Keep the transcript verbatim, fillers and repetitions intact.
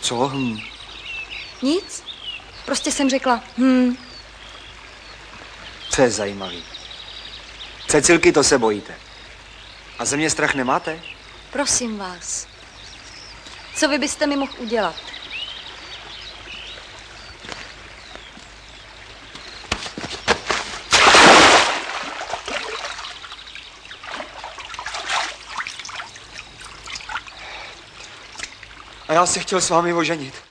Co? Hm. Nic. Prostě jsem řekla, hm. To je zajímavý. Cecilky, to se bojíte. A ze mě strach nemáte? Prosím vás. Co vy byste mi mohl udělat? A já se chtěl s vámi oženit.